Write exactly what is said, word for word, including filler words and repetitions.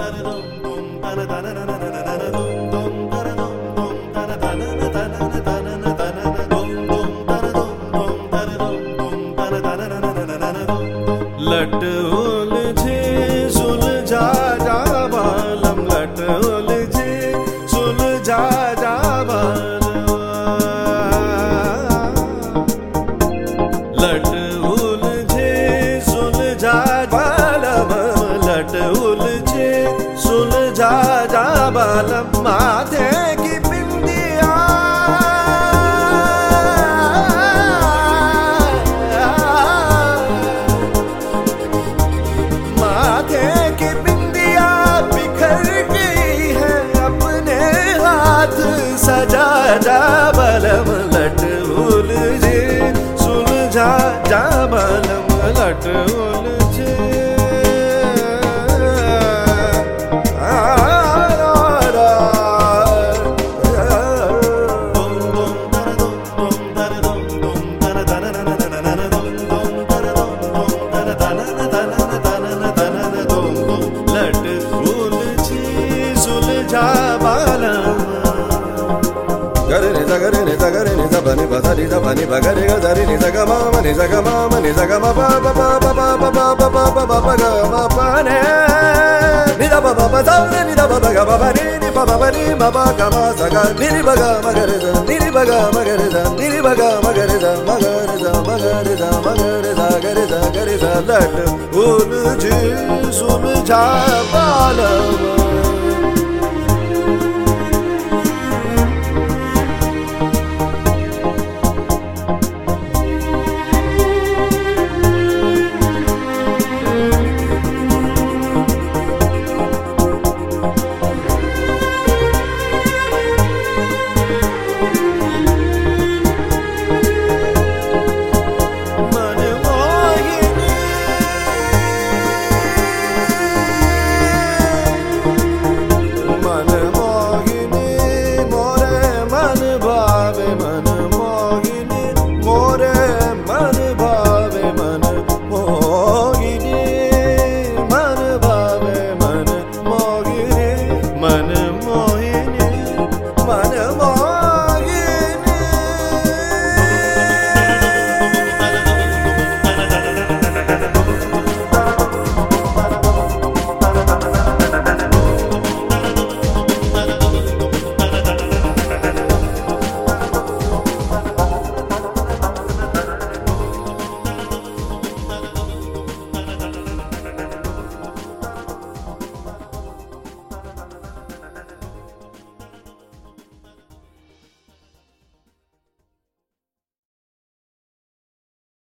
लट उलझे सुलझा जा बालम, लट उलझे सुलझा जा बालम, लट उलझे सुलझा बालम, लट उलझे सुलझा जा बालम। माथे की बिंदिया माथे की बिंदिया बिखर गई है, अपने हाथ सजा जा बालम, लट उलझे सुलझा जा बालम, लट उलझे। Gare ni za gare ni za gare ni za ba ni ba za ni za ba ni ba gare ga za ri ni za ga ma ma ni za ga ma ma ni za ga ma ba ba ba ba ba ba ba ba ba ba ba ba ga ma pa ne ni da ba ba ba za ni da ba ba ga ba ba ni ni ba ba ba ni ma ba ga ma za ga ni ni ba ga ma gare za ni ni ba ga ma gare za ni ni ba ga ma gare za ma gare za ma gare za ma gare za gare za gare za lat uljhe सुलझा बालम।